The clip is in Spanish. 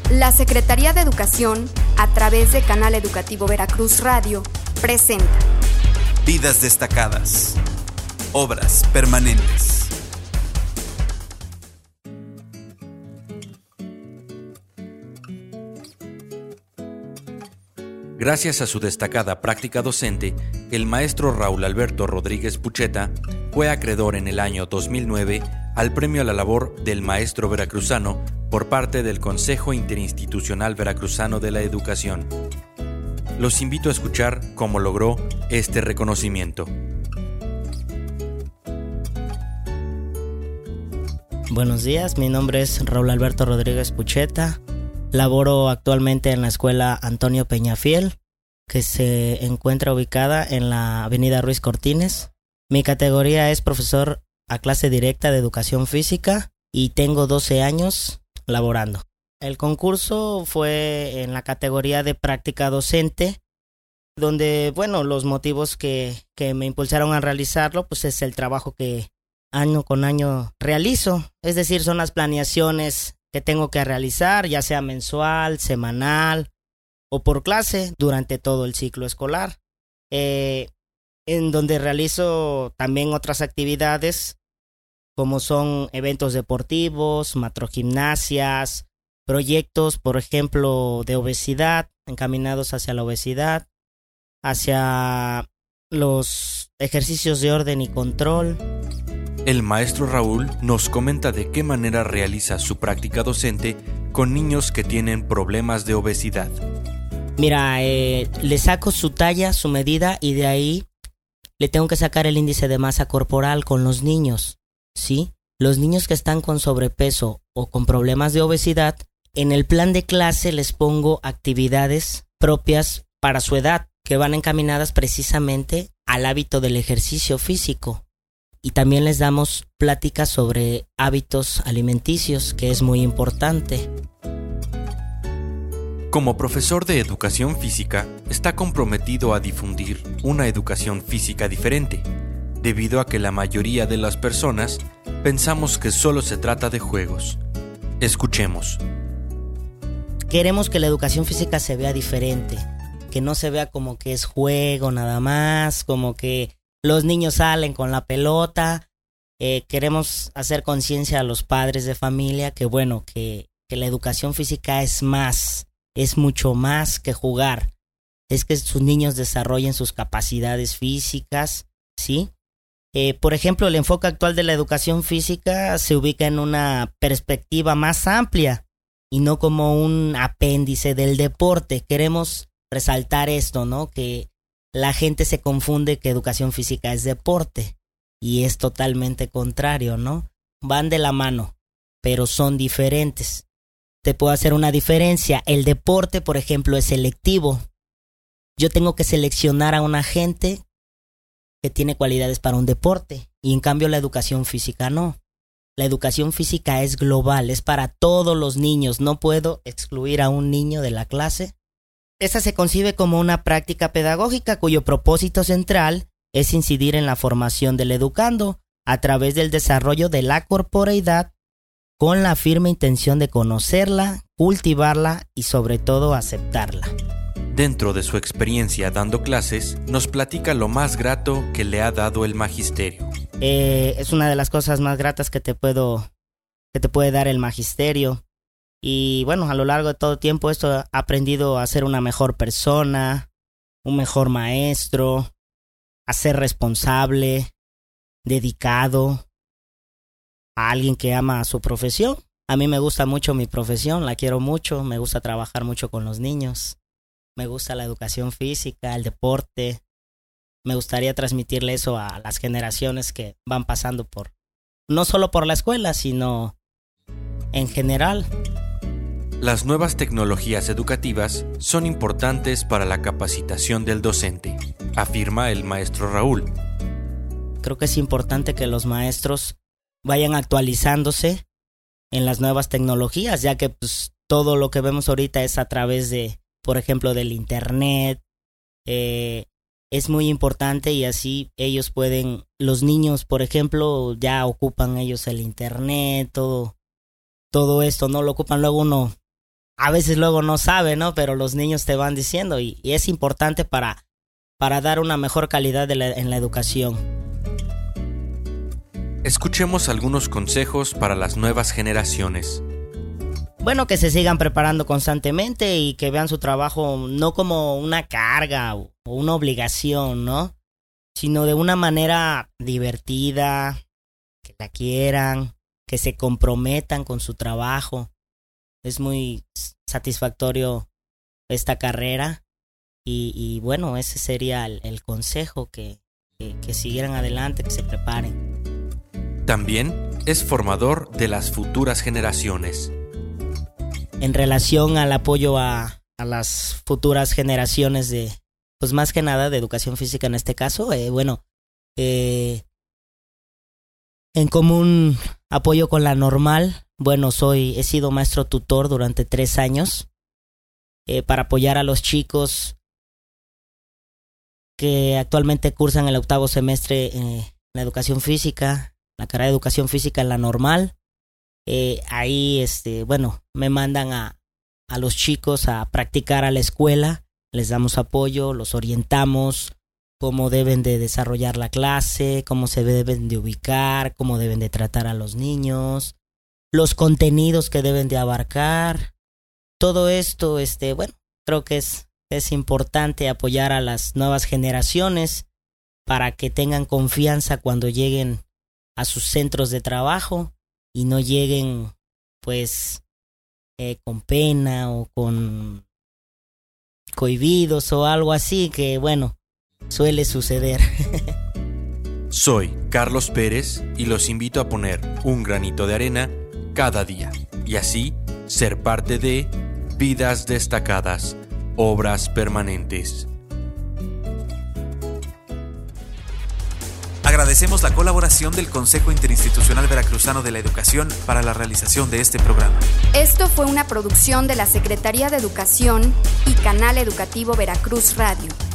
La Secretaría de Educación, a través de Canal Educativo Veracruz Radio, presenta Vidas destacadas, obras permanentes. Gracias a su destacada práctica docente, el maestro Raúl Alberto Rodríguez Pucheta fue acreedor en el año 2009 al Premio a la Labor del Maestro Veracruzano por parte del Consejo Interinstitucional Veracruzano de la Educación. Los invito a escuchar cómo logró este reconocimiento. Buenos días, mi nombre es Raúl Alberto Rodríguez Pucheta. Laboro actualmente en la escuela Antonio Peñafiel, que se encuentra ubicada en la avenida Ruiz Cortines. Mi categoría es profesor a clase directa de educación física y tengo 12 años laborando. El concurso fue en la categoría de práctica docente, donde, los motivos que me impulsaron a realizarlo, pues es el trabajo que año con año realizo. Es decir, son las planeaciones que tengo que realizar, ya sea mensual, semanal o por clase durante todo el ciclo escolar. En donde realizo también otras actividades como son eventos deportivos, macrogimnasias, proyectos, por ejemplo, de obesidad, encaminados hacia la obesidad, hacia los ejercicios de orden y control. El maestro Raúl nos comenta de qué manera realiza su práctica docente con niños que tienen problemas de obesidad. Mira, le saco su talla, su medida, y de ahí le tengo que sacar el índice de masa corporal con los niños, ¿sí? Los niños que están con sobrepeso o con problemas de obesidad, en el plan de clase les pongo actividades propias para su edad, que van encaminadas precisamente al hábito del ejercicio físico. Y también les damos pláticas sobre hábitos alimenticios, que es muy importante. Como profesor de educación física, está comprometido a difundir una educación física diferente, debido a que la mayoría de las personas pensamos que solo se trata de juegos. Escuchemos. Queremos que la educación física se vea diferente, que no se vea como que es juego nada más, como que los niños salen con la pelota. Queremos hacer conciencia a los padres de familia que la educación física es más. Es mucho más que jugar. Es que sus niños desarrollen sus capacidades físicas, ¿sí? Por ejemplo, el enfoque actual de la educación física se ubica en una perspectiva más amplia y no como un apéndice del deporte. Queremos resaltar esto, ¿no? Que la gente se confunde que educación física es deporte y es totalmente contrario, ¿no? Van de la mano, pero son diferentes. Te puedo hacer una diferencia. El deporte, por ejemplo, es selectivo. Yo tengo que seleccionar a una gente que tiene cualidades para un deporte y en cambio la educación física no. La educación física es global, es para todos los niños. No puedo excluir a un niño de la clase. Esta se concibe como una práctica pedagógica cuyo propósito central es incidir en la formación del educando a través del desarrollo de la corporeidad, con la firme intención de conocerla, cultivarla y sobre todo aceptarla. Dentro de su experiencia dando clases, nos platica lo más grato que le ha dado el magisterio. Es una de las cosas más gratas que te puede dar el magisterio. Y a lo largo de todo tiempo esto he aprendido a ser una mejor persona, un mejor maestro, a ser responsable, dedicado, a alguien que ama su profesión. A mí me gusta mucho mi profesión, la quiero mucho, me gusta trabajar mucho con los niños, me gusta la educación física, el deporte. Me gustaría transmitirle eso a las generaciones que van pasando no solo por la escuela, sino en general. Las nuevas tecnologías educativas son importantes para la capacitación del docente, afirma el maestro Raúl. Creo que es importante que los maestros vayan actualizándose en las nuevas tecnologías, ya que todo lo que vemos ahorita es a través de, por ejemplo, del internet. Es muy importante y así ellos pueden, los niños, por ejemplo, ya ocupan ellos el internet, todo esto, ¿no? Lo ocupan luego uno a veces luego no sabe, ¿no? Pero los niños te van diciendo y es importante para dar una mejor calidad en la educación. Escuchemos algunos consejos para las nuevas generaciones. Bueno, que se sigan preparando constantemente y que vean su trabajo no como una carga o una obligación, ¿no? Sino de una manera divertida, que la quieran, que se comprometan con su trabajo. Es muy satisfactorio esta carrera y bueno, ese sería el consejo, que siguieran adelante, que se preparen. También es formador de las futuras generaciones. En relación al apoyo a las futuras generaciones pues más que nada de educación física en este caso, en común apoyo con la normal. Bueno, he sido maestro tutor durante 3 años para apoyar a los chicos que actualmente cursan el 8º semestre en la educación física, la carrera de educación física en la normal. Ahí, me mandan a los chicos a practicar a la escuela, les damos apoyo, los orientamos cómo deben de desarrollar la clase, cómo se deben de ubicar, cómo deben de tratar a los niños, los contenidos que deben de abarcar. Todo esto, creo que es importante apoyar a las nuevas generaciones para que tengan confianza cuando lleguen a sus centros de trabajo y no lleguen pues con pena o con cohibidos o algo así, que bueno, suele suceder. Soy Carlos Pérez y los invito a poner un granito de arena cada día y así ser parte de Vidas Destacadas, Obras Permanentes. Agradecemos la colaboración del Consejo Interinstitucional Veracruzano de la Educación para la realización de este programa. Esto fue una producción de la Secretaría de Educación y Canal Educativo Veracruz Radio.